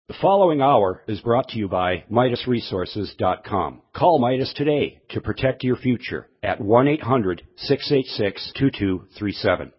The following hour is brought to you by MidasResources.com. Call Midas today to protect your future at 1-800-686-2237.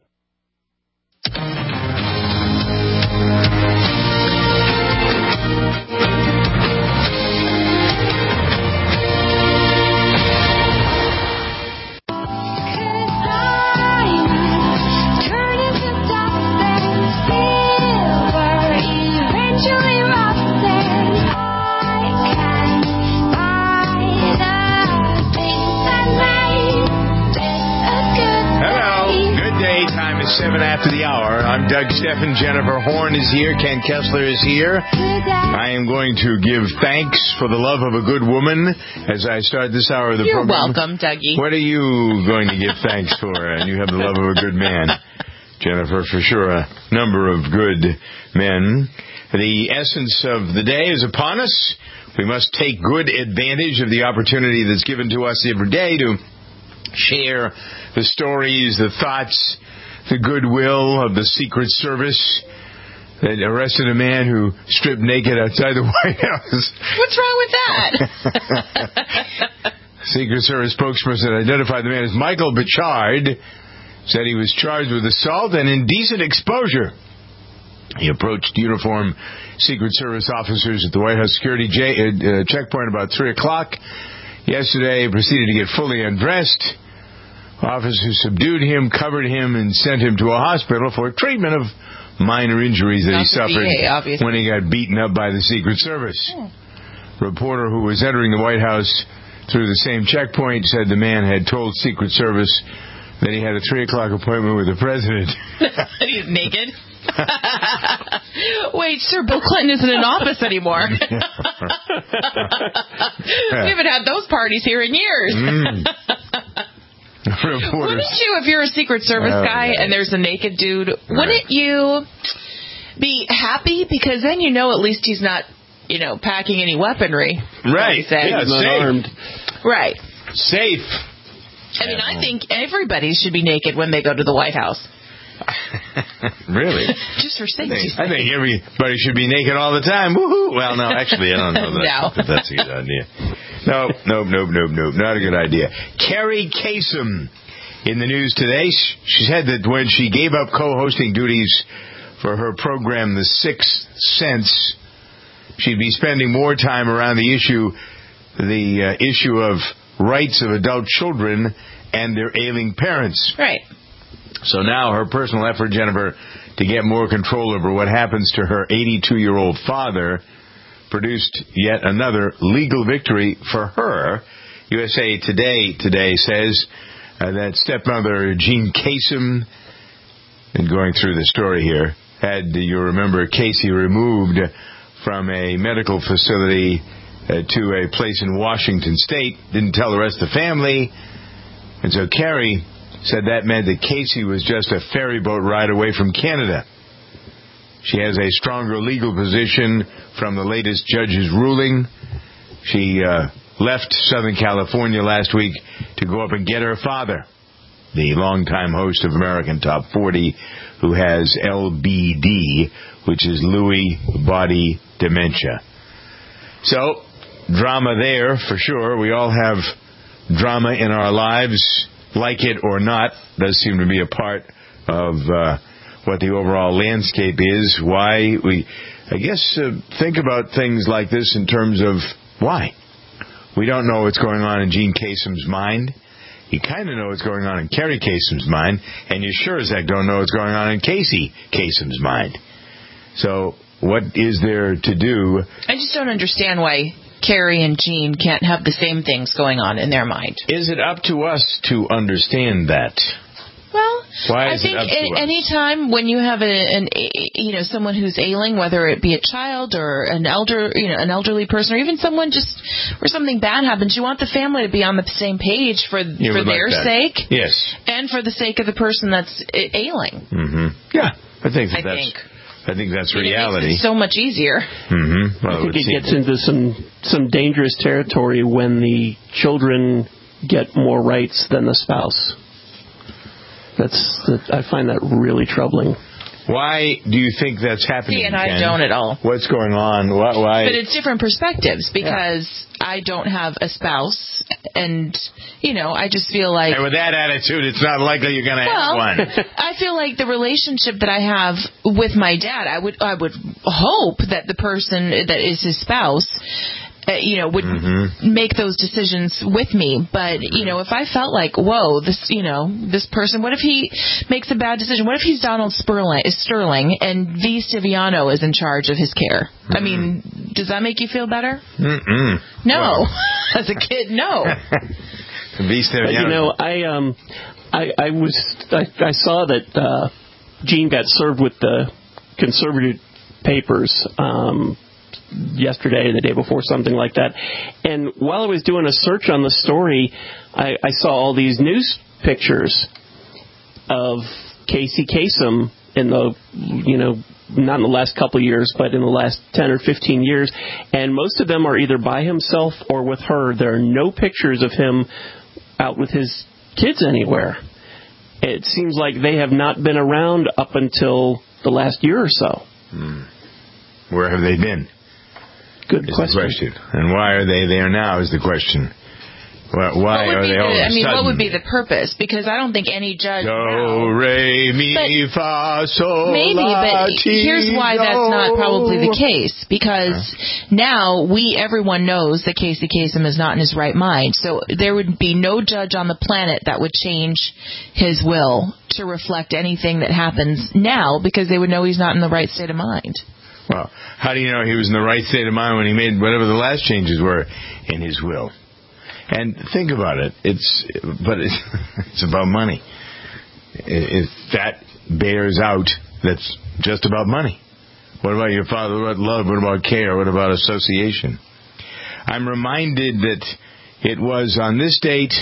After the hour. I'm Doug Steffen. Jennifer Horn is here. Ken Kessler is here. I am going to give thanks for the love of a good woman as I start this hour of the program. You're welcome, Dougie. What are you going to give thanks for? And you have the love of a good man. Jennifer, for sure, a number of good men. The essence of the day is upon us. We must take good advantage of the opportunity that's given to us every day to share the stories, the thoughts, the goodwill of the Secret Service that arrested a man who stripped naked outside the White House. What's wrong with that? Secret Service spokesperson identified the man as Michael Bichard, said he was charged with assault and indecent exposure. He approached uniformed Secret Service officers at the White House security checkpoint about 3 o'clock yesterday, proceeded to get fully undressed. Officers subdued him, covered him, and sent him to a hospital for treatment of minor injuries that he suffered when he got beaten up by the Secret Service. Reporter who was entering the White House through the same checkpoint said the man had told Secret Service that he had a 3 o'clock appointment with the president. He's naked? Wait, sir, Bill Clinton isn't in office anymore. We haven't had those parties here in years. Wouldn't you, if you're a Secret Service guy and there's a naked dude, wouldn't you be happy? Because then you know at least he's not, packing any weaponry. Right. Yeah, he's not armed. Right. Safe. I mean, I think everybody should be naked when they go to the White House. Really? Just for safety. I think everybody should be naked all the time. Woohoo! Well, no, actually, I don't know that. No. That's a good idea. No, not a good idea. Carrie Kasem in the news today. She said that when she gave up co-hosting duties for her program, The Sixth Sense, she'd be spending more time around the issue of rights of adult children and their ailing parents. Right. So now her personal effort, Jennifer, to get more control over what happens to her 82-year-old father produced yet another legal victory for her. USA Today says that stepmother Jean Kasem, and going through the story here, had, you remember, Casey removed from a medical facility to a place in Washington State, didn't tell the rest of the family, and so Carrie said that meant that Casey was just a ferry boat ride away from Canada. She has a stronger legal position from the latest judge's ruling. She left Southern California last week to go up and get her father, the longtime host of American Top 40, who has LBD, which is Lewy body dementia. So, drama there for sure. We all have drama in our lives. Like it or not, does seem to be a part of what the overall landscape is. Why we, think about things like this in terms of why. We don't know what's going on in Jean Kasem's mind. You kind of know what's going on in Carrie Kasem's mind, and you sure as heck don't know what's going on in Casey Kasem's mind. So, what is there to do? I just don't understand why Carrie and Jean can't have the same things going on in their mind. Is it up to us to understand that? Well, I think any time when you have someone who's ailing, whether it be a child or an elderly person, or even someone just where something bad happens, you want the family to be on the same page for their sake, yes, and for the sake of the person that's ailing. Mm-hmm. Yeah, I think that's reality. It makes it so much easier. Mm-hmm. Well, I think it gets into some dangerous territory when the children get more rights than the spouse. I find that really troubling. Why do you think that's happening? See, and Ken? I don't at all. What's going on? Why? But it's different perspectives because I don't have a spouse, and I just feel like. And with that attitude, it's not likely you're going to have one. I feel like the relationship that I have with my dad, I would hope that the person that is his spouse. Would make those decisions with me. But, if I felt like, whoa, this person, what if he makes a bad decision? What if he's Donald Sterling and V. Stiviano is in charge of his care? I mean, does that make you feel better? No. Well. As a kid, no. V. Stiviano. I saw that Gene got served with the conservative papers yesterday or the day before, something like that. And while I was doing a search on the story, I saw all these news pictures of Casey Kasem in the, not in the last couple of years, but in the last 10 or 15 years. And most of them are either by himself or with her. There are no pictures of him out with his kids anywhere. It seems like they have not been around up until the last year or so. Where have they been? Good question. And why are they there now is the question. Why are they all of a sudden? What would be the purpose? Because I don't think any judge. Do, re, mi, fa, sol, maybe, la, but here's why that's not probably the case. Because now everyone knows that Casey Kasem is not in his right mind. So there would be no judge on the planet that would change his will to reflect anything that happens now, because they would know he's not in the right state of mind. Well, how do you know he was in the right state of mind when he made whatever the last changes were in his will? And think about it. It's about money. If that bears out, that's just about money. What about your father? What about love? What about care? What about association? I'm reminded that it was on this date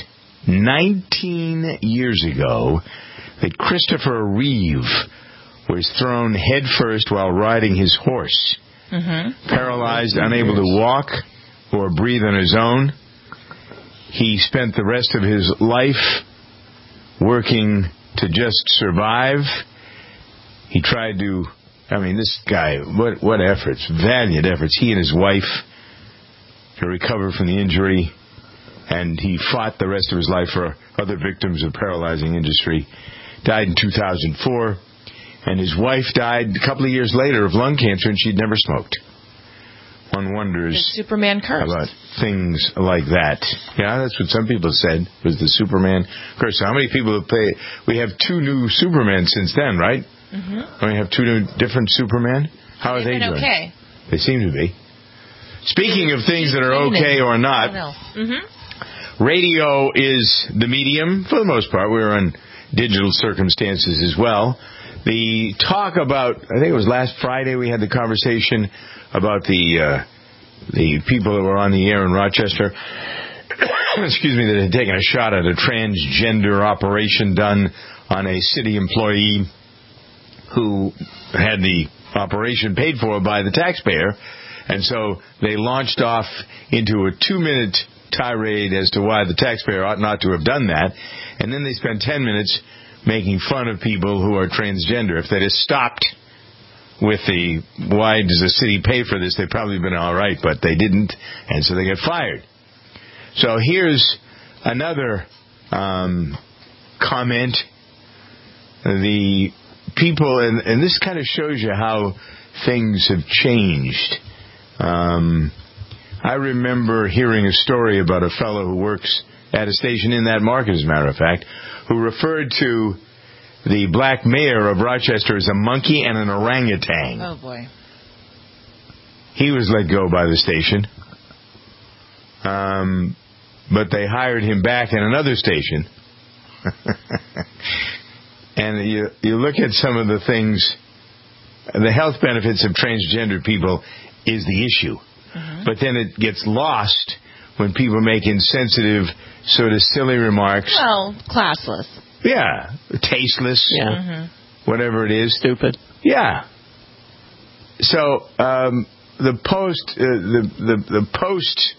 19 years ago that Christopher Reeve was thrown headfirst while riding his horse. Paralyzed, unable to walk or breathe on his own. He spent the rest of his life working to just survive. He tried to, this guy, what efforts, valiant efforts. He and his wife to recover from the injury, and he fought the rest of his life for other victims of paralyzing industry. Died in 2004. And his wife died a couple of years later of lung cancer, and she'd never smoked. One wonders the Superman curse. About things like that. Yeah, that's what some people said, was the Superman curse. How many people have played? We have 2 new Supermen since then, right? We have 2 new different Supermen. How are they doing? Okay. They seem to be. Speaking of things that are okay or not, radio is the medium, for the most part. We're on digital circumstances as well. The talk about, I think it was last Friday we had the conversation about the people that were on the air in Rochester, excuse me, that had taken a shot at a transgender operation done on a city employee who had the operation paid for by the taxpayer. And so they launched off into a 2-minute tirade as to why the taxpayer ought not to have done that. And then they spent 10 minutes making fun of people who are transgender. If they'd have stopped with the, why does the city pay for this, they'd probably been all right, but they didn't, and so they got fired. So here's another comment. The people, and this kind of shows you how things have changed. I remember hearing a story about a fellow who works at a station in that market, as a matter of fact, who referred to the black mayor of Rochester as a monkey and an orangutan. Oh, boy. He was let go by the station. But they hired him back in another station. And you look at some of the things, the health benefits of transgender people is the issue. But then it gets lost when people make insensitive, sort of silly remarks. Well, classless. Yeah. Tasteless. Yeah. Whatever it is. Stupid. Yeah. So, the post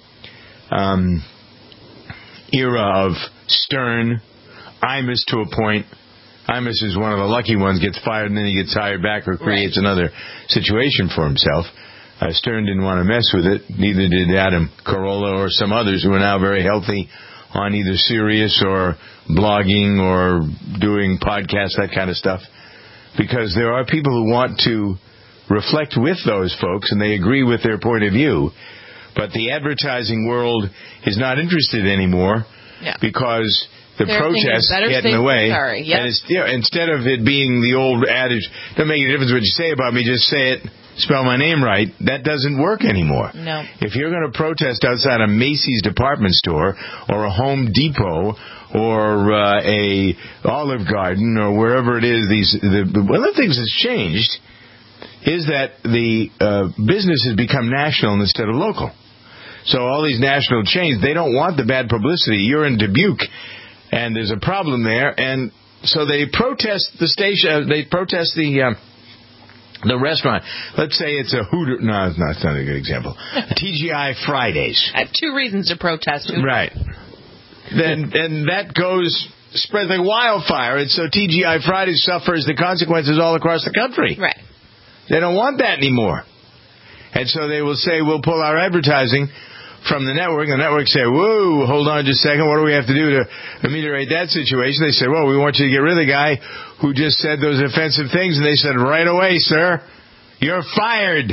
era of Stern, Imus to a point, Imus is one of the lucky ones, gets fired and then he gets hired back or creates another situation for himself. Stern didn't want to mess with it. Neither did Adam Carolla or some others who are now very healthy on either Sirius or blogging or doing podcasts, that kind of stuff. Because there are people who want to reflect with those folks and they agree with their point of view. But the advertising world is not interested anymore because the protests get in the way. And it's, instead of it being the old adage, doesn't make any difference what you say about me, just say it, spell my name right, that doesn't work anymore. No. If you're going to protest outside a Macy's department store or a Home Depot or a Olive Garden or wherever it is, one of the things that's changed is that the business has become national instead of local. So all these national chains, they don't want the bad publicity. You're in Dubuque, and there's a problem there, and so they protest the station. They protest the restaurant. Let's say it's a Hooter. No, it's not a good example. TGI Fridays. I have two reasons to protest. Right. Then that spreads like wildfire, and so TGI Fridays suffers the consequences all across the country. Right. They don't want that anymore. And so they will say, we'll pull our advertising from the network. The network say, whoa, hold on just a second. What do we have to do to ameliorate that situation? They say, well, we want you to get rid of the guy who just said those offensive things. And they said, right away, sir, you're fired.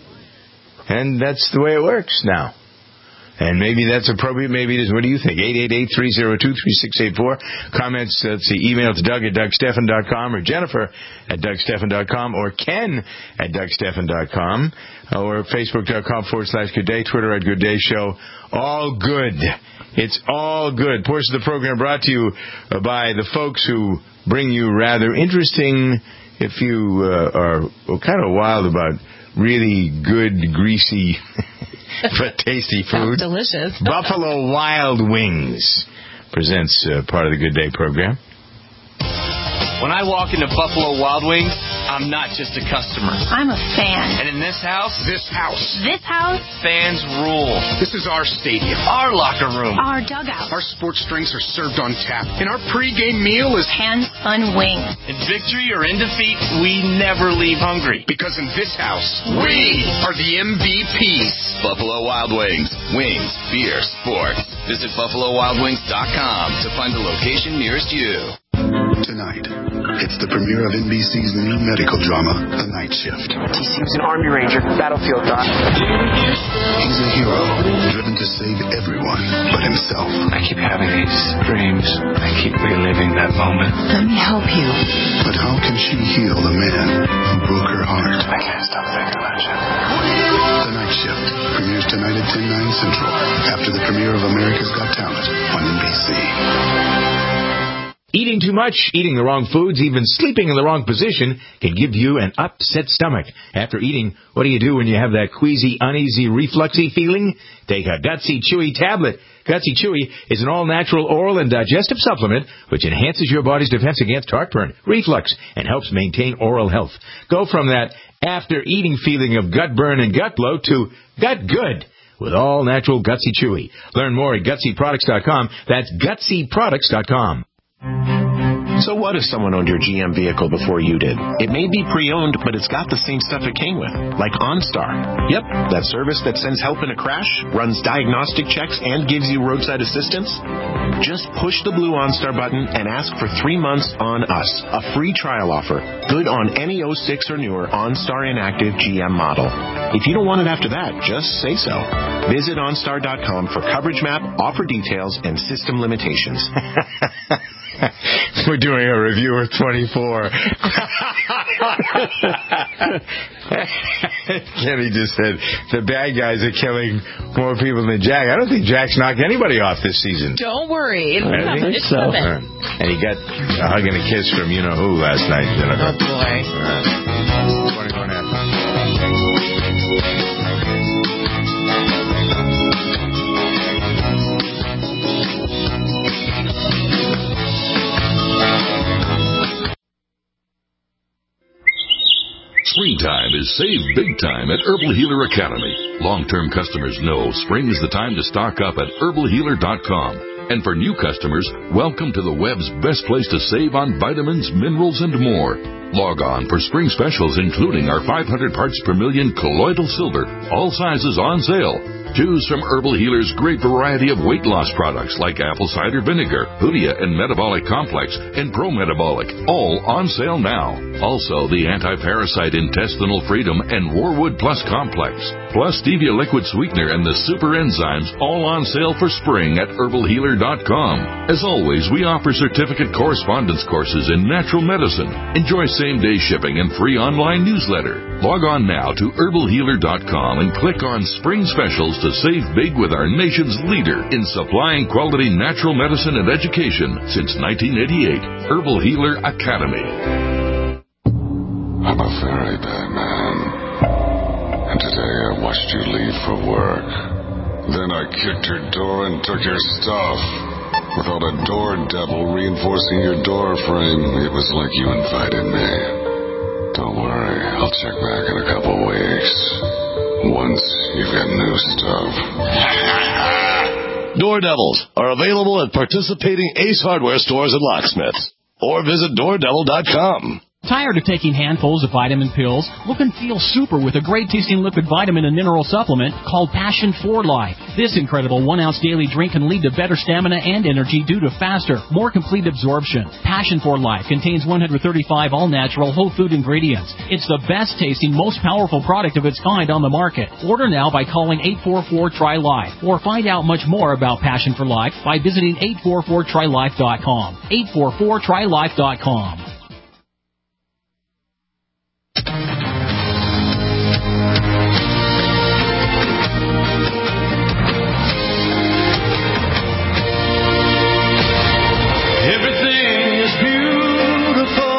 And that's the way it works now. And maybe that's appropriate. Maybe it is. What do you think? 888-302-3684. Comments, let's see, email to Doug at DougStephan.com or Jennifer at DougStephan.com or Ken at DougStephan.com or Facebook.com/Good Day, Twitter at Good Day Show. All good. It's all good. Portion of the program brought to you by the folks who bring you rather interesting, if you are kind of wild about really good, greasy, but tasty food. Delicious. Buffalo Wild Wings presents part of the Good Day program. When I walk into Buffalo Wild Wings, I'm not just a customer. I'm a fan. And in this house, fans rule. This is our stadium. Our locker room. Our dugout. Our sports drinks are served on tap. And our pregame meal is hand-spun wings. In victory or in defeat, we never leave hungry. Because in this house, we are the MVPs. Buffalo Wild Wings. Wings, beer, sports. Visit BuffaloWildWings.com to find the location nearest you. Tonight, it's the premiere of NBC's new medical drama, The Night Shift. He was an Army Ranger, battlefield doc. He's a hero, driven to save everyone but himself. I keep having these dreams. I keep reliving that moment. Let me help you. But how can she heal the man who broke her heart? I can't stop thinking about you. The Night Shift premieres tonight at 10/9 Central, after the premiere of America's Got Talent on NBC. Eating too much, eating the wrong foods, even sleeping in the wrong position can give you an upset stomach. After eating, what do you do when you have that queasy, uneasy, refluxy feeling? Take a Gutsy Chewy tablet. Gutsy Chewy is an all-natural oral and digestive supplement which enhances your body's defense against heartburn, reflux, and helps maintain oral health. Go from that after-eating feeling of gut burn and gut bloat to gut good with all-natural Gutsy Chewy. Learn more at GutsyProducts.com. That's GutsyProducts.com. So what if someone owned your GM vehicle before you did? It may be pre-owned, but it's got the same stuff it came with, like OnStar. Yep, that service that sends help in a crash, runs diagnostic checks, and gives you roadside assistance. Just push the blue OnStar button and ask for 3 months on us, a free trial offer, good on any 06 or newer OnStar inactive GM model. If you don't want it after that, just say so. Visit OnStar.com for coverage map, offer details, and system limitations. We're doing a review of 24. Kenny just said the bad guys are killing more people than Jack. I don't think Jack's knocked anybody off this season. Don't worry. It's coming. It's coming. And he got a hug and a kiss from you-know-who last night. Oh, boy. 21 Springtime is save big time at Herbal Healer Academy. Long-term customers know spring is the time to stock up at herbalhealer.com. And for new customers, welcome to the web's best place to save on vitamins, minerals, and more. Log on for spring specials, including our 500 parts per million colloidal silver, all sizes on sale. Choose from Herbal Healer's great variety of weight loss products like apple cider vinegar, Hoodia and Metabolic Complex, and Pro Metabolic, all on sale now. Also, the Anti-Parasite Intestinal Freedom and Warwood Plus Complex, plus Stevia Liquid Sweetener and the Super Enzymes, all on sale for spring at herbalhealer.com. As always, we offer certificate correspondence courses in natural medicine. Enjoy same-day shipping and free online newsletter. Log on now to herbalhealer.com and click on Spring Specials to save big with our nation's leader in supplying quality natural medicine and education since 1988, Herbal Healer Academy. I'm a very bad man, and today I watched you leave for work. Then I kicked your door and took your stuff. Without a door devil reinforcing your door frame, it was like you invited me. Don't worry, I'll check back in a couple weeks. Once you've got new stuff. Door Devils are available at participating Ace Hardware stores and locksmiths. Or visit DoorDevil.com. Tired of taking handfuls of vitamin pills? Look and feel super with a great-tasting liquid vitamin and mineral supplement called Passion for Life. This incredible 1-ounce daily drink can lead to better stamina and energy due to faster, more complete absorption. Passion for Life contains 135 all-natural whole food ingredients. It's the best-tasting, most powerful product of its kind on the market. Order now by calling 844-TRY-LIFE or find out much more about Passion for Life by visiting 844trylife.com. 844trylife.com. Everything is beautiful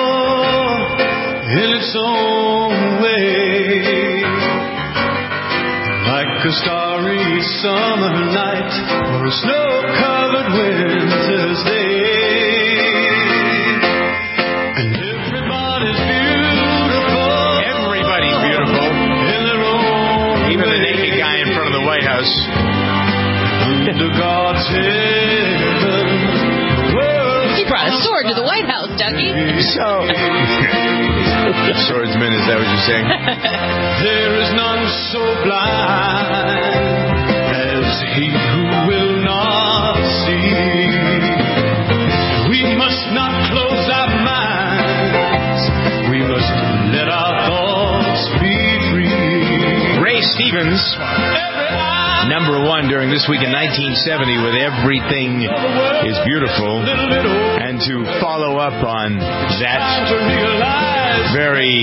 in its own way, like a starry summer night or a snow-covered winter's day. And everybody's beautiful. Everybody's beautiful. In their own Even way. the naked guy in front of the White House. Under God's heaven. He brought a sword to the White House, Ducky. So, swordsman, is that what you're saying? There is none so blind as he who will not see. We must not close our minds. We must let our thoughts be free. Ray Stevens, number one during This Week in 1970 with Everything is Beautiful. And to follow up on that very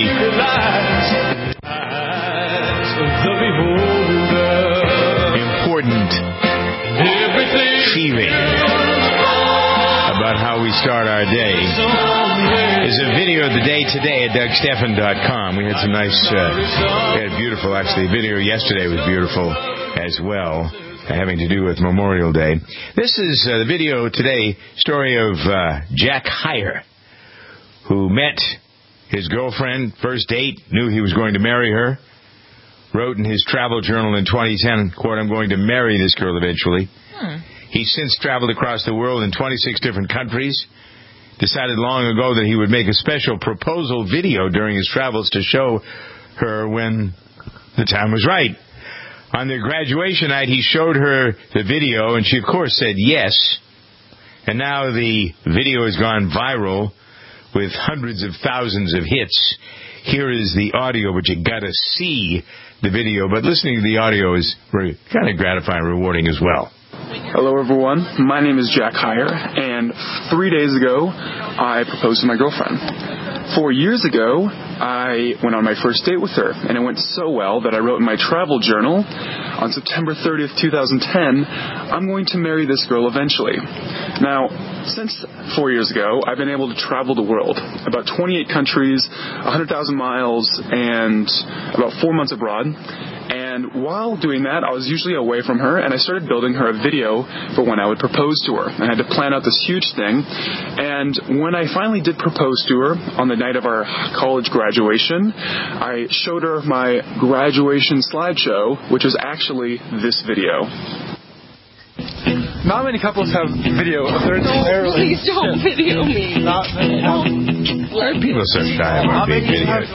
important feeling about how we start our day is a video of the day today at DougSteffen.com. We had some nice, beautiful, actually, video yesterday was beautiful as well, having to do with Memorial Day. This is the video today, story of Jack Heyer, who met his girlfriend, first date, knew he was going to marry her, wrote in his travel journal in 2010, quote, "I'm going to marry this girl eventually." He's since traveled across the world in 26 different countries, decided long ago that he would make a special proposal video during his travels to show her when the time was right. On their graduation night, he showed her the video, and she, of course, said yes. And now the video has gone viral with hundreds of thousands of hits. Here is the audio, but you got to see the video. But listening to the audio is kind of gratifying and rewarding as well. Hello, everyone. My name is Jack Heyer, and 3 days ago, I proposed to my girlfriend. 4 years ago, I went on my first date with her, and it went so well that I wrote in my travel journal, on September 30th, 2010, I'm going to marry this girl eventually. Now, since 4 years ago, I've been able to travel the world, about 28 countries, 100,000 miles, and about 4 months abroad. And while doing that, I was usually away from her, and I started building her a video for when I would propose to her. I had to plan out this huge thing, and when I finally did propose to her on the night of our college graduation, I showed her my graduation slideshow, which was actually this video. Not many couples have video of their marriage. Please don't video me. Not many. Why are people so shy about being videoed?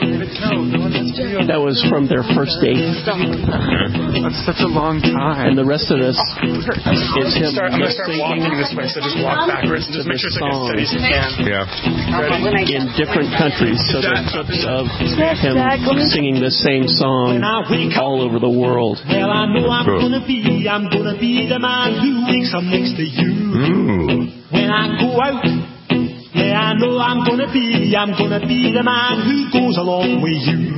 That was from their first date. That's such a long time. And the rest of this is him I'm going to start walking this way, so just walk backwards and just make sure it's like as steady as you can. Yeah. In different countries, so there are clips of him singing the same song all over the world. Well, I know I'm gonna be the man who wakes up next to you. When I go out, yeah, I know I'm gonna be the man who goes along with you.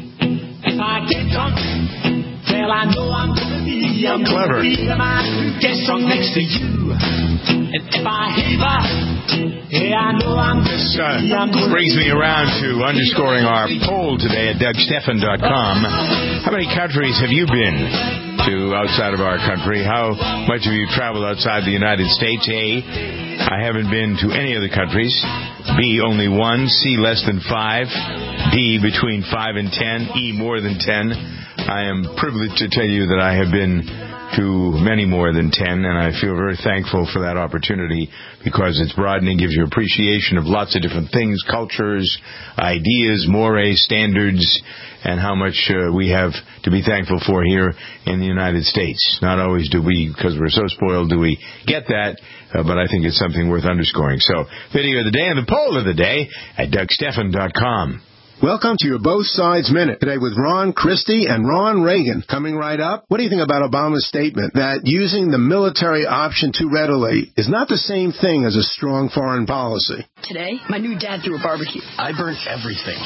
If I get drunk, well, I know I'm gonna be the man who gets drunk next to you. And if I heaver, yeah, I know I'm This brings me around to underscoring our poll today at DougStephan.com. How many countries have you been to outside of our country? How much have you traveled outside the United States? A, I haven't been to any other countries. B, only one. C, less than 5. D, between 5 and 10. E, more than 10. I am privileged to tell you that I have been to many more than 10, and I feel very thankful for that opportunity because it's broadening, gives you appreciation of lots of different things, cultures, ideas, mores, standards, and how much we have to be thankful for here in the United States. Not always do we, because we're so spoiled, do we get that, but I think it's something worth underscoring. So, video of the day and the poll of the day at DougStephan.com. Welcome to your Both Sides Minute, today with Ron Christie and Ron Reagan. Coming right up, what do you think about Obama's statement that using the military option too readily is not the same thing as a strong foreign policy? Today, my new dad threw a barbecue. I burnt everything.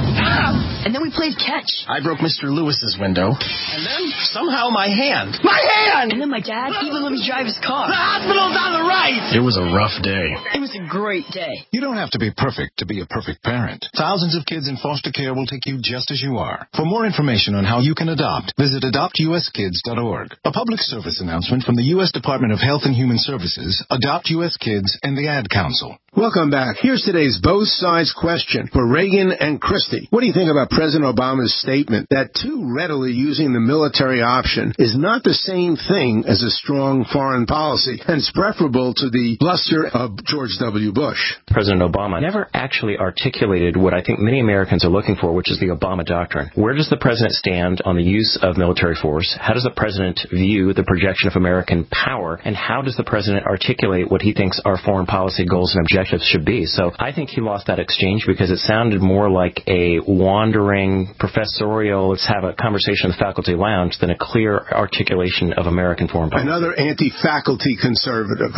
And then we played catch. I broke Mr. Lewis's window. And then, somehow, my hand. My hand! And then my dad even let me drive his car. The hospital's on the right! It was a rough day. It was a great day. You don't have to be perfect to be a perfect parent. Thousands of kids in foster care will take you just as you are. For more information on how you can adopt, visit adoptuskids.org. A public service announcement from the U.S. Department of Health and Human Services, Adopt U.S. Kids, and the Ad Council. Welcome back. Here's today's Both Sides question for Reagan and Christie. What do you think about President Obama's statement that too readily using the military option is not the same thing as a strong foreign policy, and it's preferable to the bluster of George W. Bush? President Obama never actually articulated what I think many Americans are looking for, which is the Obama doctrine. Where does the president stand on the use of military force? How does the president view the projection of American power? And how does the president articulate what he thinks our foreign policy goals and objectives should be? So I think he lost that exchange because it sounded more like a wandering professorial, let's have a conversation in the faculty lounge, than a clear articulation of American foreign policy. Another anti-faculty conservative.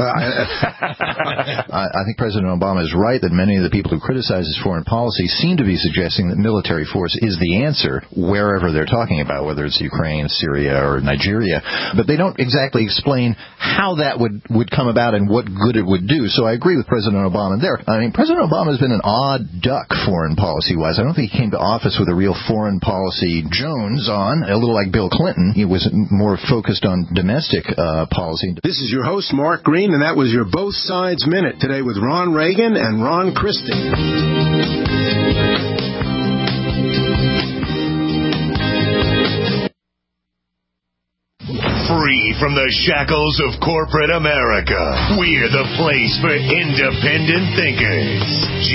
I think President Obama is right that many of the people who criticize his foreign policy seem to be suggesting that military force is the answer wherever they're talking about, whether it's Ukraine, Syria, or Nigeria. But they don't exactly explain how that would come about and what good it would do. So I agree with President Obama there. I mean, President Obama has been an odd duck foreign policy-wise. I don't think he came to office with a real foreign policy Jones on, a little like Bill Clinton. He was more focused on domestic policy. This is your host, Mark Green, and that was your Both Sides Minute today with Ron Reagan and Ron Christie. Free from the shackles of corporate America, we're the place for independent thinkers.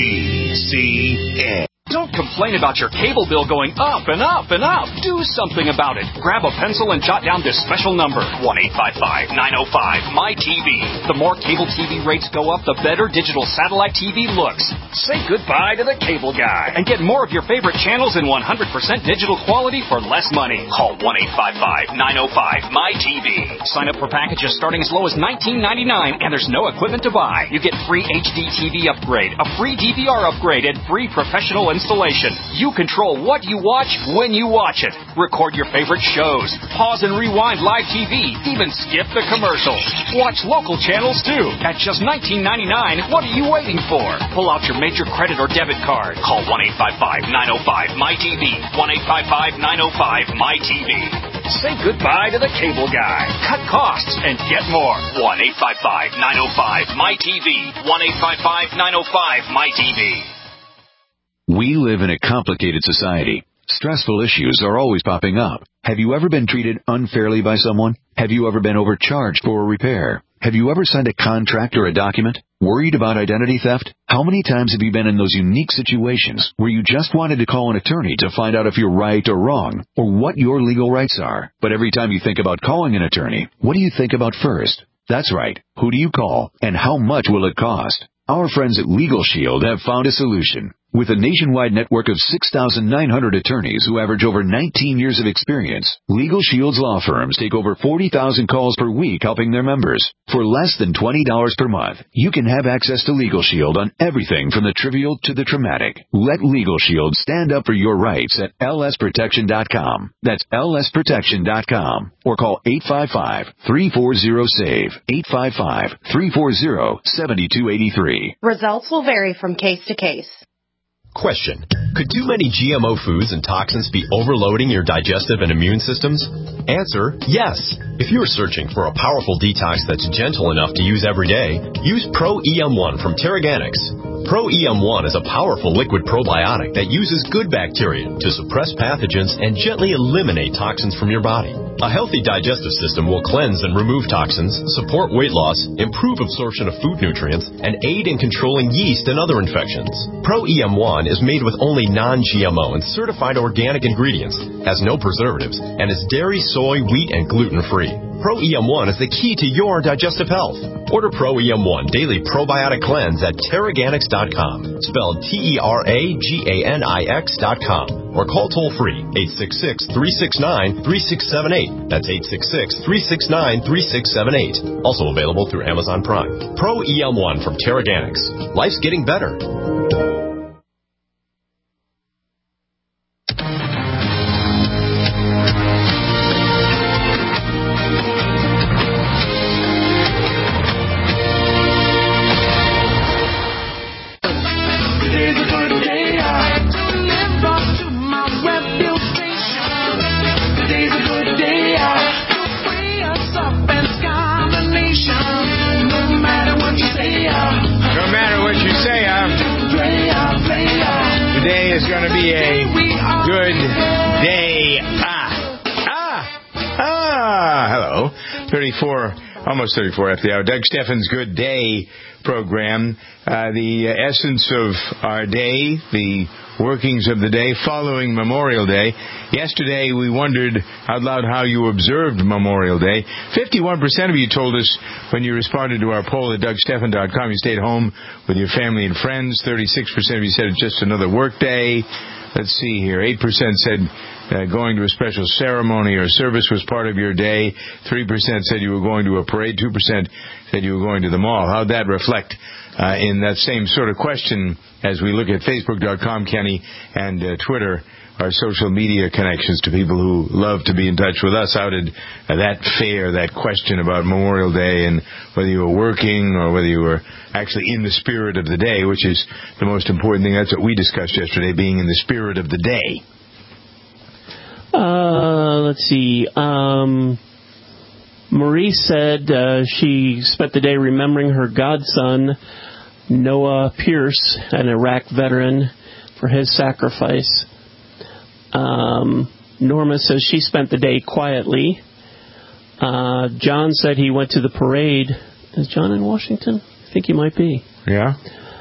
GCN. Don't complain about your cable bill going up and up and up. Do something about it. Grab a pencil and jot down this special number, 1-855-905-MY-TV. The more cable TV rates go up, the better digital satellite TV looks. Say goodbye to the cable guy and get more of your favorite channels in 100% digital quality for less money. Call 1-855-905-MY-TV. Sign up for packages starting as low as $19.99, and there's no equipment to buy. You get free HD TV upgrade, a free DVR upgrade, and free professional installation. You control what you watch when you watch it. Record your favorite shows. Pause and rewind live TV. Even skip the commercials. Watch local channels too. At just $19.99, what are you waiting for? Pull out your major credit or debit card. Call 1-855-905-MY-TV. 1-855-905-MY-TV. Say goodbye to the cable guy. Cut costs and get more. 1-855-905-MY-TV. 1-855-905-MY-TV. We live in a complicated society. Stressful issues are always popping up. Have you ever been treated unfairly by someone? Have you ever been overcharged for a repair? Have you ever signed a contract or a document? Worried about identity theft? How many times have you been in those unique situations where you just wanted to call an attorney to find out if you're right or wrong, or what your legal rights are? But every time you think about calling an attorney, what do you think about first? That's right. Who do you call, and how much will it cost? Our friends at Legal Shield have found a solution. With a nationwide network of 6,900 attorneys who average over 19 years of experience, Legal Shield's law firms take over 40,000 calls per week helping their members. For less than $20 per month, you can have access to Legal Shield on everything from the trivial to the traumatic. Let Legal Shield stand up for your rights at lsprotection.com. That's lsprotection.com. Or call 855-340-SAVE, 855-340-7283. Results will vary from case to case. Question. Could too many GMO foods and toxins be overloading your digestive and immune systems? Answer, yes. If you're searching for a powerful detox that's gentle enough to use every day, use Pro-EM1 from Terraganics. Pro-EM1 is a powerful liquid probiotic that uses good bacteria to suppress pathogens and gently eliminate toxins from your body. A healthy digestive system will cleanse and remove toxins, support weight loss, improve absorption of food nutrients, and aid in controlling yeast and other infections. Pro-EM1 is made with only non-GMO and certified organic ingredients, has no preservatives, and is dairy, soy, wheat, and gluten-free. Pro-EM1 is the key to your digestive health. Order Pro-EM1 Daily Probiotic Cleanse at Terraganics.com, spelled Terraganix.com, or call toll-free 866-369-3678. That's 866-369-3678. Also available through Amazon Prime. Pro-EM1 from Terraganics. Life's getting better. Almost 34 after the hour. Doug Steffens' Good Day program. The essence of our day, the workings of the day following Memorial Day. Yesterday we wondered out loud how you observed Memorial Day. 51% of you told us when you responded to our poll at DougSteffen.com you stayed home with your family and friends. 36% of you said it's just another work day. Let's see here. 8% said going to a special ceremony or service was part of your day. 3% said you were going to a parade. 2% said you were going to the mall. How'd that reflect in that same sort of question as we look at Facebook.com, Kenny, and Twitter, our social media connections to people who love to be in touch with us? How did that fare, that question about Memorial Day and whether you were working or whether you were actually in the spirit of the day, which is the most important thing. That's what we discussed yesterday, being in the spirit of the day. Let's see. Marie said she spent the day remembering her godson, Noah Pierce, an Iraq veteran, for his sacrifice. Norma says she spent the day quietly. John said he went to the parade. Is John in Washington? I think he might be. Yeah.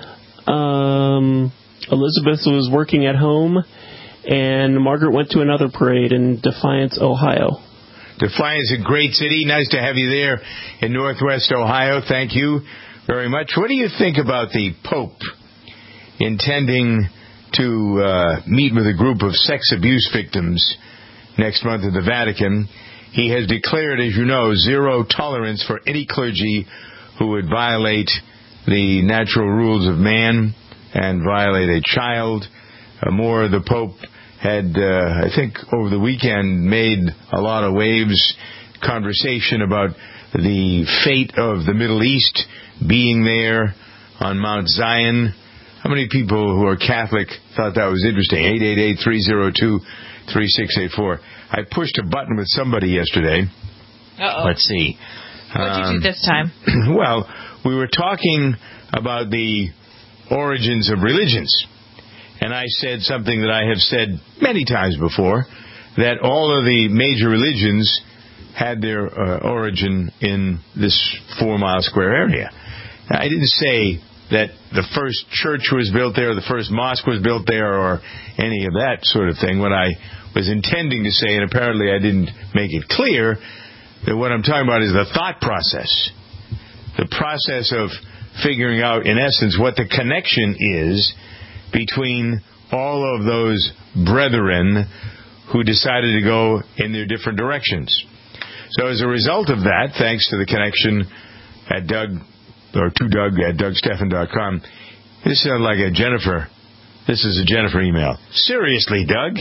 Elizabeth was working at home, and Margaret went to another parade in Defiance, Ohio. Defiance, a great city. Nice to have you there in Northwest Ohio. Thank you very much. What do you think about the Pope intending to meet with a group of sex abuse victims next month in the Vatican? He has declared, as you know, zero tolerance for any clergy who would violate the natural rules of man and violate a child. More, the Pope had, I think, over the weekend made a lot of waves, conversation about the fate of the Middle East being there on Mount Zion. How many people who are Catholic thought that was interesting? 888-302-3684. I pushed a button with somebody yesterday. Uh-oh. Let's see. What did you do this time? Well, we were talking about the origins of religions. And I said something that I have said many times before, that all of the major religions had their origin in this 4-mile square area. Now, I didn't say that the first church was built there, the first mosque was built there, or any of that sort of thing. What I was intending to say, and apparently I didn't make it clear, that what I'm talking about is the thought process. The process of figuring out, in essence, what the connection is between all of those brethren who decided to go in their different directions. So as a result of that, thanks to the connection at Doug at DougStephan.com, this sounds like a Jennifer. This is a Jennifer email. Seriously, Doug?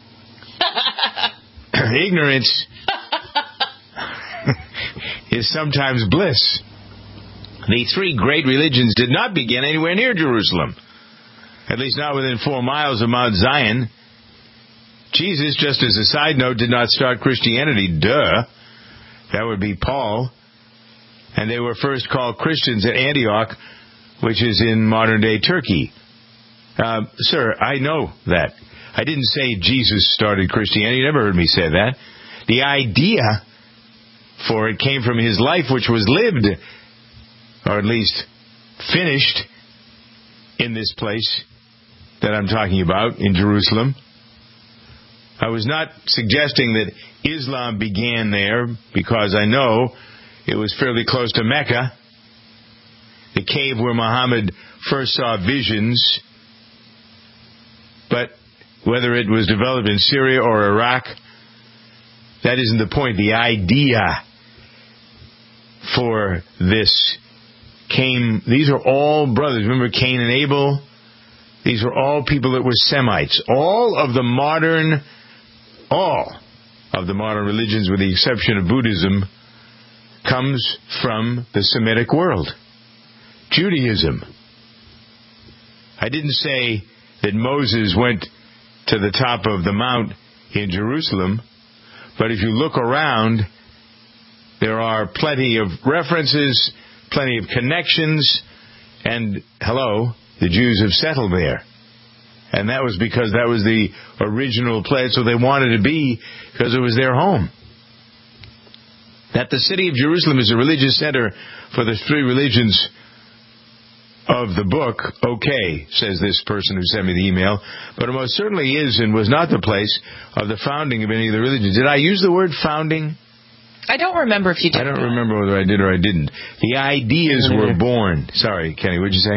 Ignorance is sometimes bliss. The 3 great religions did not begin anywhere near Jerusalem, at least not within 4 miles of Mount Zion. Jesus, just as a side note, did not start Christianity. Duh. That would be Paul. And they were first called Christians at Antioch, which is in modern-day Turkey. Sir, I know that. I didn't say Jesus started Christianity. You never heard me say that. The idea for it came from his life, which was lived, or at least finished, in this place that I'm talking about, in Jerusalem. I was not suggesting that Islam began there, because I know it was fairly close to Mecca, the cave where Muhammad first saw visions. But whether it was developed in Syria or Iraq, that isn't the point. The idea for this came, these are all brothers. Remember Cain and Abel? These were all people that were Semites. All of the modern religions, with the exception of Buddhism, comes from the Semitic world. Judaism. I didn't say that Moses went to the top of the mount in Jerusalem, but if you look around, there are plenty of references, plenty of connections, and the Jews have settled there. And that was because that was the original place where they wanted to be, because it was their home. That the city of Jerusalem is a religious center for the 3 religions of the book, okay, says this person who sent me the email, but it most certainly is and was not the place of the founding of any of the religions. Did I use the word founding? I don't remember if you did. I don't remember whether I did or I didn't. The ideas were born. Sorry, Kenny, what'd you say?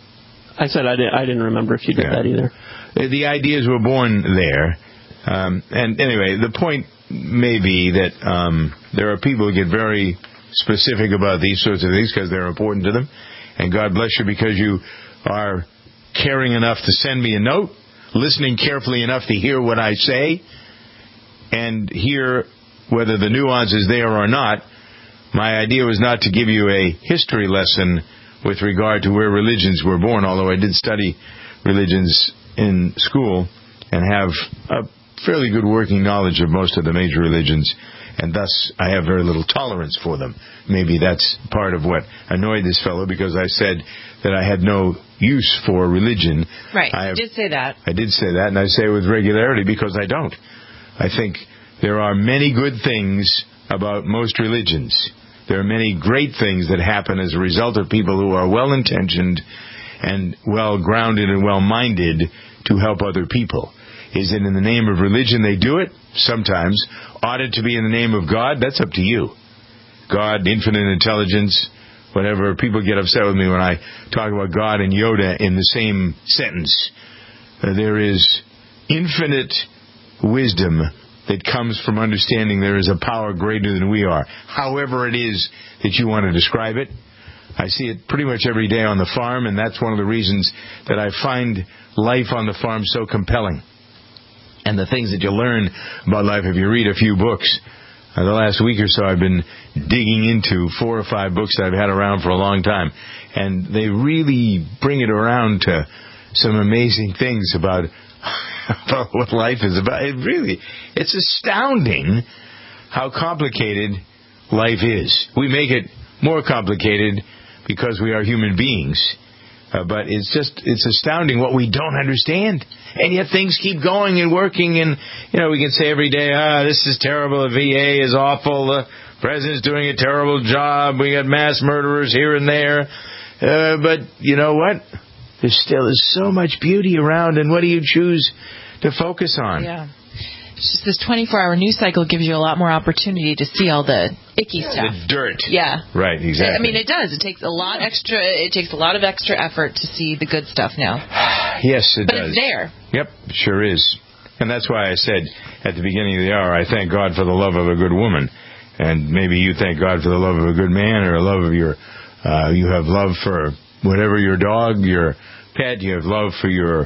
I said I didn't remember if you did that either. The ideas were born there. And anyway, the point may be that there are people who get very specific about these sorts of things because they're important to them. And God bless you because you are caring enough to send me a note, listening carefully enough to hear what I say, and hear whether the nuance is there or not. My idea was not to give you a history lesson with regard to where religions were born, although I did study religions in school and have a fairly good working knowledge of most of the major religions, and thus I have very little tolerance for them. Maybe that's part of what annoyed this fellow, because I said that I had no use for religion. Right, you did say that. I did say that, and I say it with regularity because I don't. I think there are many good things about most religions. There are many great things that happen as a result of people who are well-intentioned and well-grounded and well-minded to help other people. Is it in the name of religion they do it? Sometimes. Ought it to be in the name of God? That's up to you. God, infinite intelligence, whatever. People get upset with me when I talk about God and Yoda in the same sentence. There is infinite wisdom that comes from understanding there is a power greater than we are. However it is that you want to describe it. I see it pretty much every day on the farm, and that's one of the reasons that I find life on the farm so compelling. And the things that you learn about life if you read a few books. The last week or so I've been digging into 4 or 5 books that I've had around for a long time. And they really bring it around to some amazing things about what life is about. It's astounding how complicated life is. We make it more complicated because we are human beings. But it's astounding what we don't understand. And yet things keep going and working. And, we can say every day, this is terrible. The VA is awful. The president's doing a terrible job. We got mass murderers here and there. But you know what? There still is so much beauty around. And what do you choose to focus on? Yeah. It's just this 24-hour news cycle gives you a lot more opportunity to see all the icky stuff. The dirt. Yeah. Right, exactly. I mean, it does. It takes a lot of extra effort to see the good stuff now. Yes, it does. But it's there. Yep, it sure is. And that's why I said at the beginning of the hour, I thank God for the love of a good woman. And maybe you thank God for the love of a good man, or a love of you have love for whatever, your dog, your pet. You have love for your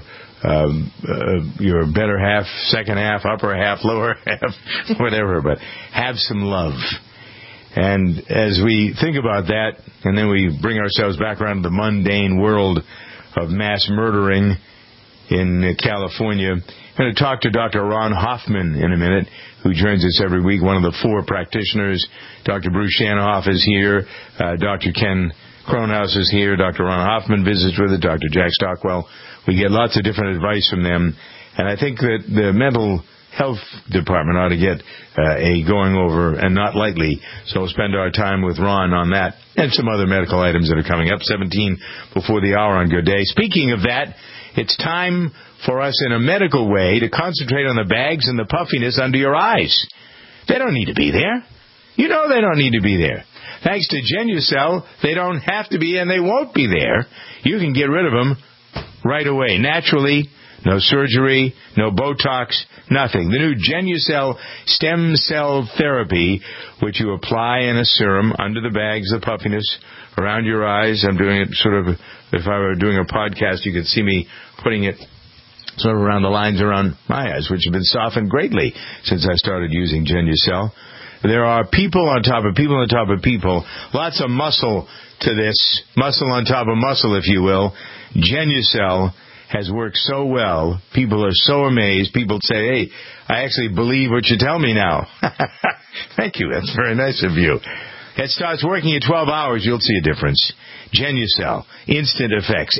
better half, second half, upper half, lower half, whatever, but have some love. And as we think about that, and then we bring ourselves back around to the mundane world of mass murdering in California, I'm going to talk to Dr. Ron Hoffman in a minute, who joins us every week, one of the 4 practitioners. Dr. Bruce Shanoff is here. Dr. Ken Kronhaus is here. Dr. Ron Hoffman visits with it. Dr. Jack Stockwell. We get lots of different advice from them. And I think that the mental health department ought to get a going over, and not lightly. So we'll spend our time with Ron on that and some other medical items that are coming up. 17 before the hour on Good Day. Speaking of that, it's time for us in a medical way to concentrate on the bags and the puffiness under your eyes. They don't need to be there. You know they don't need to be there. Thanks to Genucel, they don't have to be, and they won't be there. You can get rid of them right away, naturally. No surgery, no Botox, nothing. The new Genucel stem cell therapy, which you apply in a serum under the bags, the puffiness around your eyes. I'm doing it sort of, if I were doing a podcast, you could see me putting it sort of around the lines around my eyes, which have been softened greatly since I started using Genucel. There are people on top of people on top of people. Lots of muscle to this. Muscle on top of muscle, if you will. Genucel has worked so well. People are so amazed. People say, hey, I actually believe what you tell me now. Thank you. That's very nice of you. It starts working in 12 hours. You'll see a difference. Genucel. Instant effects.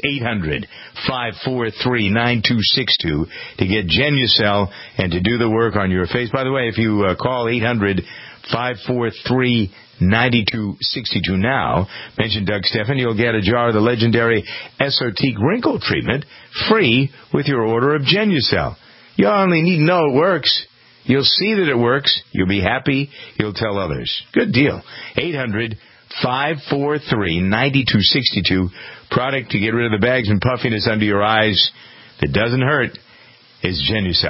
800-543-9262 to get Genucel and to do the work on your face. By the way, if you call 800-543-9262 now, mention Doug Stephan, you'll get a jar of the legendary Esotique wrinkle treatment free with your order of Genucel. You only need to know it works. You'll see that it works. You'll be happy. You'll tell others. Good deal. 800-543-9262. Product to get rid of the bags and puffiness under your eyes that doesn't hurt is Genucel.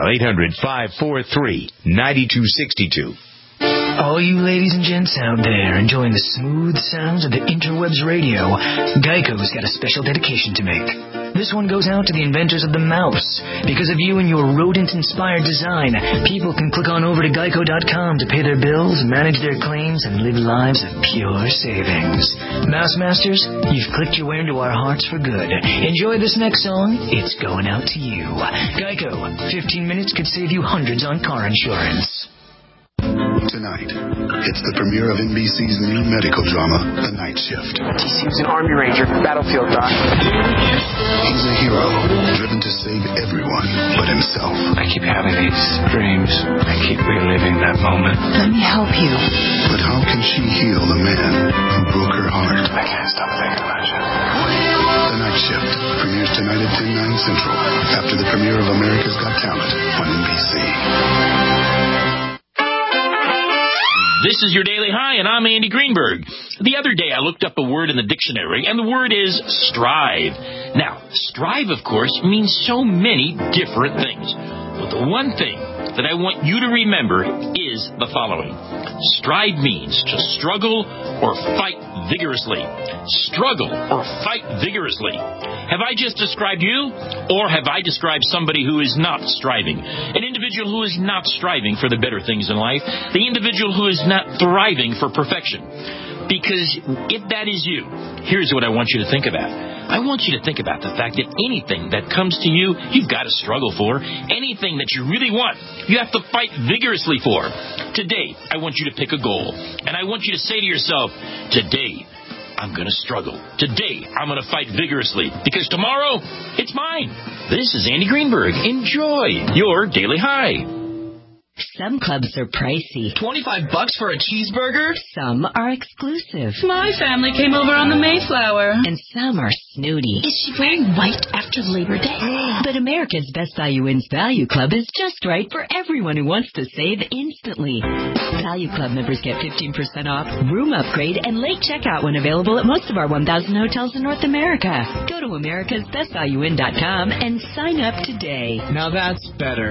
800-543-9262. All you ladies and gents out there enjoying the smooth sounds of the interwebs radio, Geico's got a special dedication to make. This one goes out to the inventors of the mouse. Because of you and your rodent-inspired design, people can click on over to Geico.com to pay their bills, manage their claims, and live lives of pure savings. Mouse Masters, you've clicked your way into our hearts for good. Enjoy this next song. It's going out to you. Geico, 15 minutes could save you hundreds on car insurance. Tonight, it's the premiere of NBC's new medical drama, The Night Shift. He was an Army Ranger, battlefield doc. He's a hero, driven to save everyone but himself. I keep having these dreams. I keep reliving that moment. Let me help you. But how can she heal the man who broke her heart? I can't stop thinking about you. The Night Shift premieres tonight at 10, 9 Central, after the premiere of America's Got Talent on NBC. This is your Daily High, and I'm Andy Greenberg. The other day I looked up a word in the dictionary, and the word is strive. Now, strive, of course, means so many different things. But the one thing that I want you to remember is the following. Strive means to struggle or fight vigorously. Struggle or fight vigorously. Have I just described you, or have I described somebody who is not striving? An individual who is not striving for the better things in life. The individual who is not thriving for perfection. Because if that is you, here's what I want you to think about. I want you to think about the fact that anything that comes to you, you've got to struggle for. Anything that you really want, you have to fight vigorously for. Today, I want you to pick a goal. And I want you to say to yourself, today, I'm going to struggle. Today, I'm going to fight vigorously because tomorrow, it's mine. This is Andy Greenberg. Enjoy your Daily High. Some clubs are pricey. $25 for a cheeseburger? Some are exclusive. My family came over on the Mayflower. And some are snooty. Is she wearing white after Labor Day? But America's Best Value Inns Value Club is just right for everyone who wants to save instantly. Value Club members get 15% off, room upgrade, and late checkout when available at most of our 1,000 hotels in North America. Go to americasbestvalueinn.com and sign up today. Now that's better.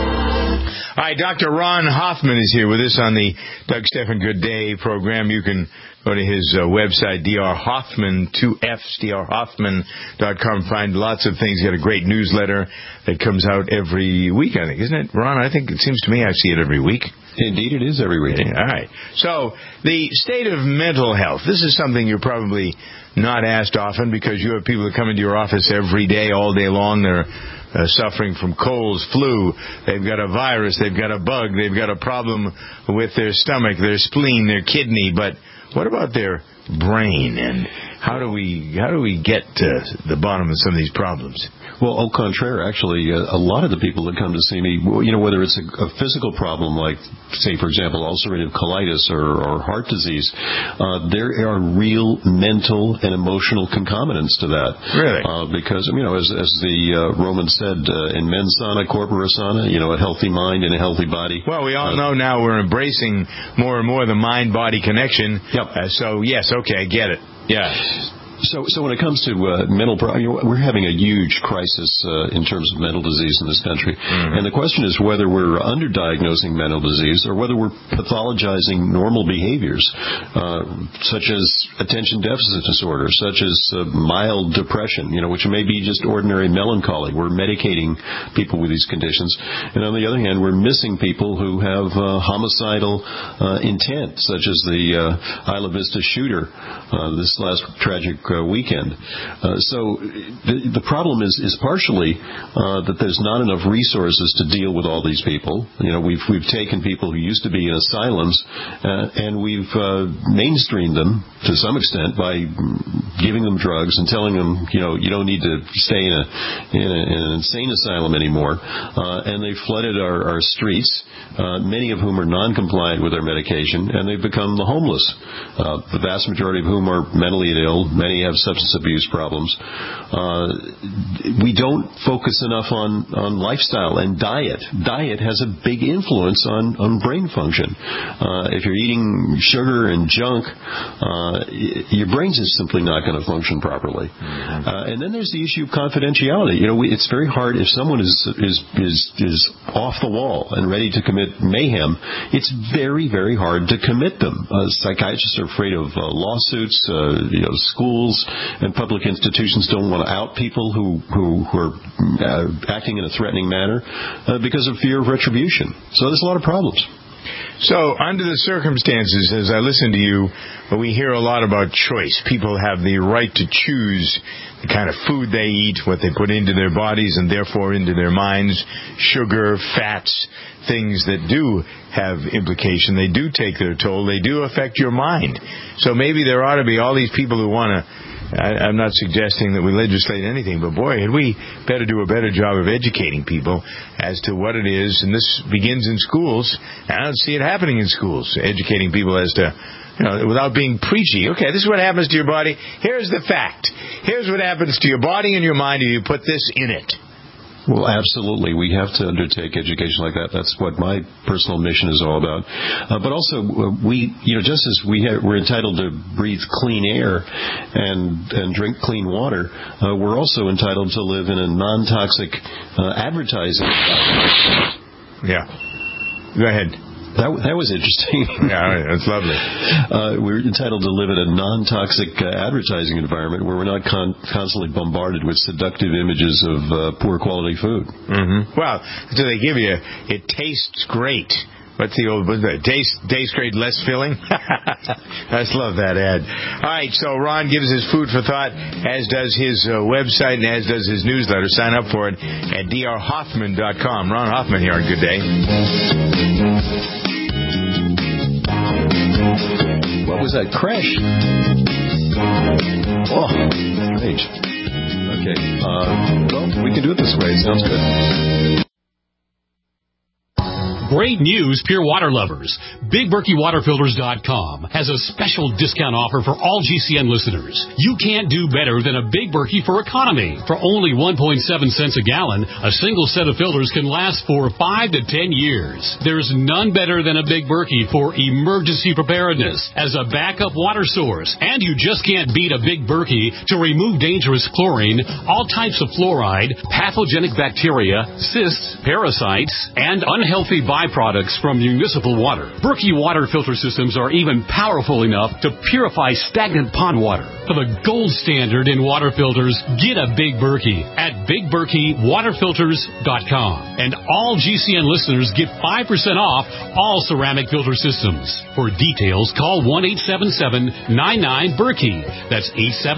All right, Dr. Ron Hoffman is here with us on the Doug Stephan Good Day program. You can go to his website, drhoffman, 2Fs, drhoffman.com. Find lots of things. He's got a great newsletter that comes out every week, I think. Isn't it, Ron? I think it seems to me I see it every week. Indeed, it is every week. All right. So the state of mental health. This is something you're probably not asked often because you have people that come into your office every day, all day long. They're suffering from colds, flu. They've got a virus. They've got a bug. They've got a problem with their stomach, their spleen, their kidney. But what about their brain? And how do we get to the bottom of some of these problems? Well, au contraire, actually, a lot of the people that come to see me, whether it's a physical problem like, say, for example, ulcerative colitis or heart disease, there are real mental and emotional concomitants to that. Really? Because, as the Romans said, in mens sana corpora sana, a healthy mind and a healthy body. Well, we all know now we're embracing more and more the mind-body connection. Yep. So, yes, okay, I get it. Yeah. So when it comes to mental problems, we're having a huge crisis in terms of mental disease in this country. Mm-hmm. And the question is whether we're underdiagnosing mental disease or whether we're pathologizing normal behaviors, such as attention deficit disorder, such as mild depression, which may be just ordinary melancholy. We're medicating people with these conditions. And on the other hand, we're missing people who have homicidal intent, such as the Isla Vista shooter this last tragic weekend. So the problem is partially that there's not enough resources to deal with all these people. We've taken people who used to be in asylums and we've mainstreamed them to some extent by giving them drugs and telling them, you don't need to stay in an insane asylum anymore. And they've flooded our streets, many of whom are non-compliant with their medication, and they've become the homeless. The vast majority of whom are mentally ill. Many have substance abuse problems. We don't focus enough on lifestyle and diet. Diet has a big influence on brain function. If you're eating sugar and junk, your brain's just simply not going to function properly. And then there's the issue of confidentiality. It's very hard if someone is off the wall and ready to commit mayhem. It's very, very hard to commit them. Psychiatrists are afraid of lawsuits. Schools and public institutions don't want to out people who are acting in a threatening manner because of fear of retribution. So there's a lot of problems. So, under the circumstances, as I listen to you, we hear a lot about choice. People have the right to choose the kind of food they eat, what they put into their bodies and therefore into their minds, sugar, fats, things that do have implication. They do take their toll. They do affect your mind. So maybe there ought to be all these people who want to, I'm not suggesting that we legislate anything, but boy, had we better do a better job of educating people as to what it is. And this begins in schools. I don't see it happening in schools, educating people as to, without being preachy. Okay, this is what happens to your body. Here's the fact. Here's what happens to your body and your mind if you put this in it. Well, absolutely. We have to undertake education like that. That's what my personal mission is all about. But also, just as we're entitled to breathe clean air and drink clean water, we're also entitled to live in a non-toxic advertising environment. Yeah. Go ahead. That was interesting. Yeah, that's lovely. We're entitled to live in a non-toxic advertising environment where we're not constantly bombarded with seductive images of poor quality food. Mm-hmm. Well, so they give you, it tastes great. What's the old, taste great, less filling? I just love that ad. All right, so Ron gives his food for thought, as does his website and as does his newsletter. Sign up for it at drhoffman.com. Ron Hoffman here on Good Day. What was that crash? Oh, strange. Okay. Well, we can do it this way. Sounds good. Great news, pure water lovers. BigBerkeyWaterFilters.com has a special discount offer for all GCN listeners. You can't do better than a Big Berkey for economy. For only 1.7 cents a gallon, a single set of filters can last for 5 to 10 years. There's none better than a Big Berkey for emergency preparedness as a backup water source. And you just can't beat a Big Berkey to remove dangerous chlorine, all types of fluoride, pathogenic bacteria, cysts, parasites, and unhealthy byproducts from municipal water. Berkey water filter systems are even powerful enough to purify stagnant pond water. For the gold standard in water filters, get a Big Berkey at BigBerkeyWaterFilters.com. And all GCN listeners get 5% off all ceramic filter systems. For details, call 1-877-99-BERKEY. That's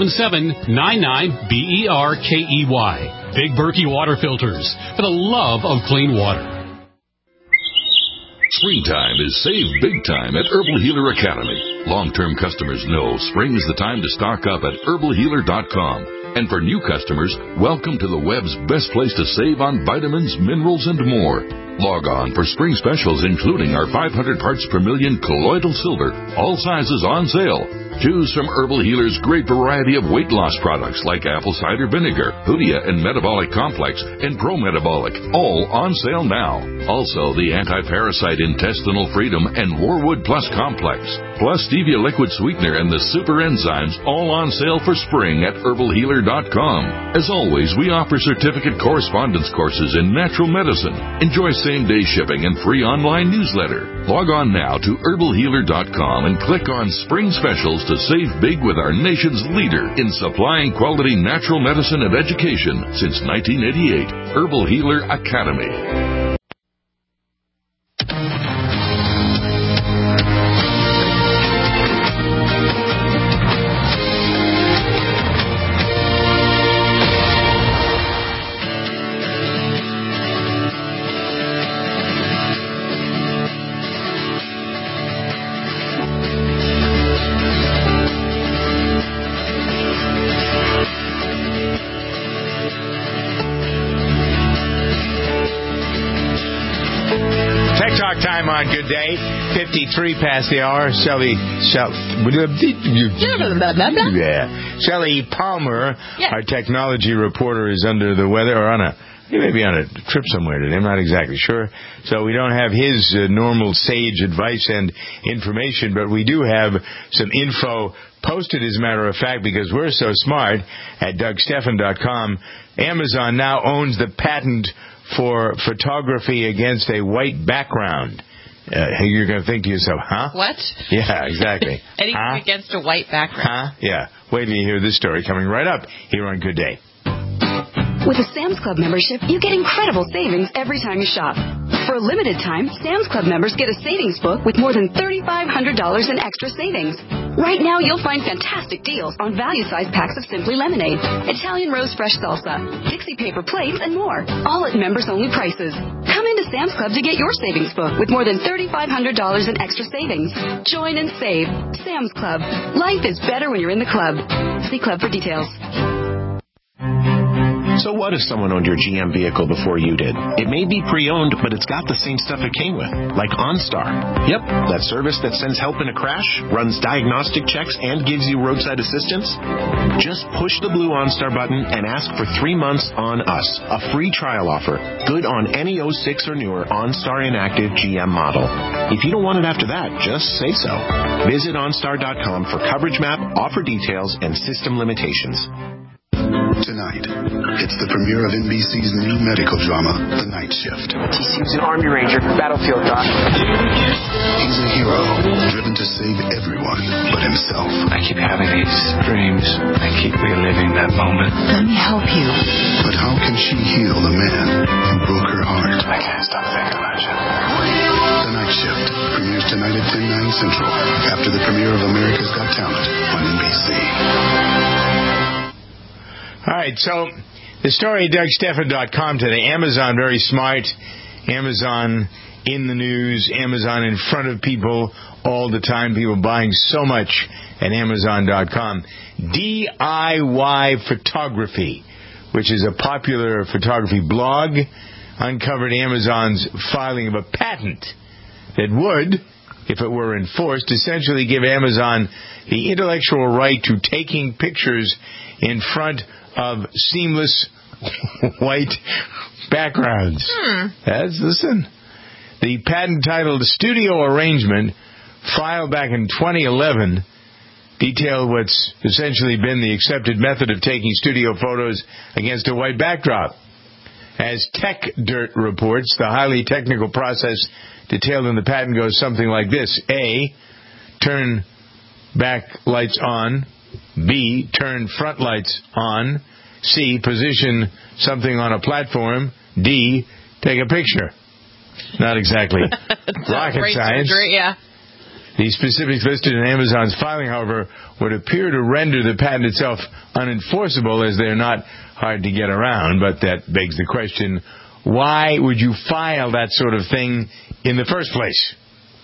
877-99-BERKEY. Big Berkey Water Filters, for the love of clean water. Springtime is save big time at Herbal Healer Academy. Long-term customers know spring is the time to stock up at herbalhealer.com. And for new customers, welcome to the web's best place to save on vitamins, minerals, and more. Log on for spring specials, including our 500 parts per million colloidal silver, all sizes on sale. Choose from Herbal Healer's great variety of weight loss products like apple cider vinegar, Hoodia and Metabolic Complex, and Pro-Metabolic, all on sale now. Also, the Anti-Parasite Intestinal Freedom and Warwood Plus Complex, plus Stevia Liquid Sweetener and the Super Enzymes, all on sale for spring at herbalhealer.com. As always, we offer certificate correspondence courses in natural medicine. Enjoy same-day shipping and free online newsletter. Log on now to herbalhealer.com and click on Spring Specials to save big with our nation's leader in supplying quality natural medicine and education since 1988, Herbal Healer Academy. Time on Good Day, 53 past the hour. Shelley Palmer, our technology reporter, is under the weather, or he may be on a trip somewhere today. I'm not exactly sure. So we don't have his normal sage advice and information, but we do have some info posted, as a matter of fact, because we're so smart at DougStephan.com. Amazon now owns the patent for photography against a white background. You're going to think to yourself, huh? What? Yeah, exactly. Anything against a white background. Huh? Yeah. Wait till you hear this story coming right up here on Good Day. With a Sam's Club membership, you get incredible savings every time you shop. For a limited time, Sam's Club members get a savings book with more than $3,500 in extra savings. Right now, you'll find fantastic deals on value-sized packs of Simply Lemonade, Italian Rose Fresh Salsa, Dixie Paper Plates, and more, all at members-only prices. Come into Sam's Club to get your savings book with more than $3,500 in extra savings. Join and save. Sam's Club. Life is better when you're in the club. See Club for details. So what if someone owned your GM vehicle before you did? It may be pre-owned, but it's got the same stuff it came with, like OnStar. Yep, that service that sends help in a crash, runs diagnostic checks, and gives you roadside assistance. Just push the blue OnStar button and ask for 3 months on us, a free trial offer, good on any 06 or newer OnStar inactive GM model. If you don't want it after that, just say so. Visit OnStar.com for coverage map, offer details, and system limitations. Tonight, it's the premiere of NBC's new medical drama, The Night Shift. He seems an Army Ranger, battlefield doc. He's a hero, driven to save everyone but himself. I keep having these dreams. I keep reliving that moment. Let me help you. But how can she heal the man who broke her heart? I can't stop thinking about you. The Night Shift premieres tonight at 10, 9 Central, after the premiere of America's Got Talent on NBC. All right, so the story at DougStephan.com today. Amazon, very smart. Amazon in the news. Amazon in front of people all the time. People buying so much at Amazon.com. DIY Photography, which is a popular photography blog, uncovered Amazon's filing of a patent that would, if it were enforced, essentially give Amazon the intellectual right to taking pictures in front of seamless white backgrounds. Listen. The patent titled Studio Arrangement, filed back in 2011, detailed what's essentially been the accepted method of taking studio photos against a white backdrop. As Tech Dirt reports, the highly technical process detailed in the patent goes something like this. A, turn back lights on. B, turn front lights on. C, position something on a platform. D, take a picture. Not exactly rocket science. Surgery, yeah. The specifics listed in Amazon's filing, however, would appear to render the patent itself unenforceable, as they're not hard to get around. But that begs the question, why would you file that sort of thing in the first place?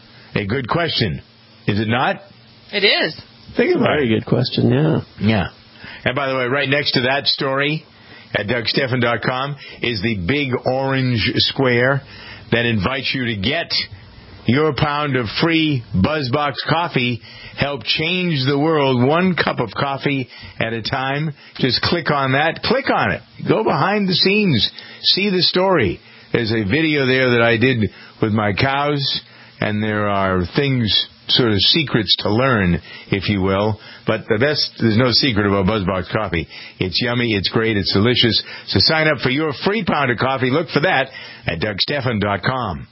A good question, is it not? It is. Think about it. Very good question, yeah. Yeah. And by the way, right next to that story at DougStephan.com is the big orange square that invites you to get your pound of free BuzzBox coffee. Help change the world one cup of coffee at a time. Just click on that. Click on it. Go behind the scenes. See the story. There's a video there that I did with my cows, and there are things, sort of secrets to learn, if you will. But there's no secret about BuzzBox coffee. It's yummy, it's great, it's delicious. So sign up for your free pound of coffee. Look for that at DougStephan.com.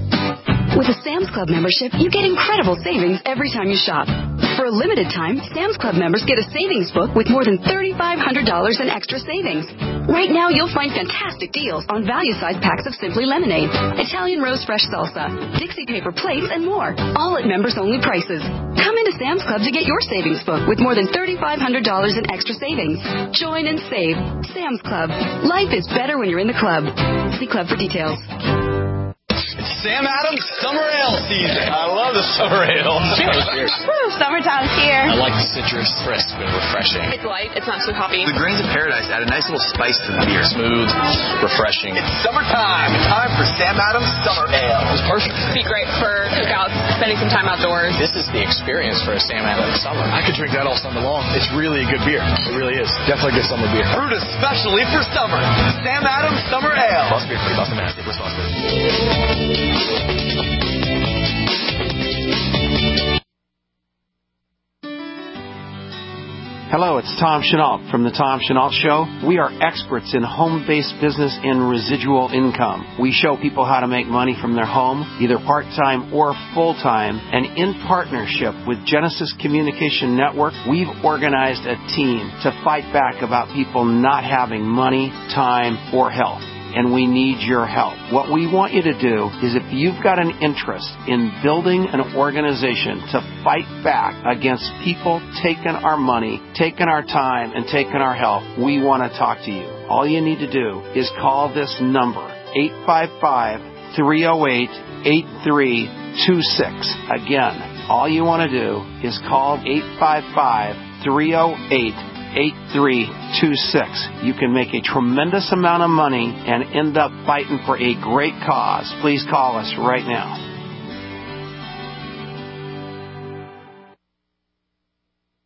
With a Sam's Club membership, you get incredible savings every time you shop. For a limited time, Sam's Club members get a savings book with more than $3,500 in extra savings. Right now, you'll find fantastic deals on value-sized packs of Simply Lemonade, Italian Rose Fresh Salsa, Dixie Paper Plates, and more, all at members-only prices. Come into Sam's Club to get your savings book with more than $3,500 in extra savings. Join and save. Sam's Club. Life is better when you're in the club. See Club for details. Sam Adams Summer Ale season. I love the summer ale. Cheers. Woo, summertime's here. I like the citrus, crisp and refreshing. It's light. It's not too hoppy. The grains of paradise add a nice little spice to the beer. Smooth, refreshing. It's summertime. It's time for Sam Adams Summer Ale. It's perfect. It'd be great for cookouts, spending some time outdoors. This is the experience for a Sam Adams summer. I could drink that all summer long. It's really a good beer. It really is. Definitely a good summer beer. Brewed especially for summer. Sam Adams Summer Ale. Must be free. Boston, Mass. Wisconsin. Hello, it's Tom Chenault from The Tom Chenault Show. We are experts in home-based business and residual income. We show people how to make money from their home, either part-time or full-time. And in partnership with Genesis Communication Network, we've organized a team to fight back about people not having money, time, or health. And we need your help. What we want you to do is, if you've got an interest in building an organization to fight back against people taking our money, taking our time, and taking our health, we want to talk to you. All you need to do is call this number, 855-308-8326. Again, all you want to do is call 855-308-8326. You can make a tremendous amount of money and end up fighting for a great cause. Please call us right now.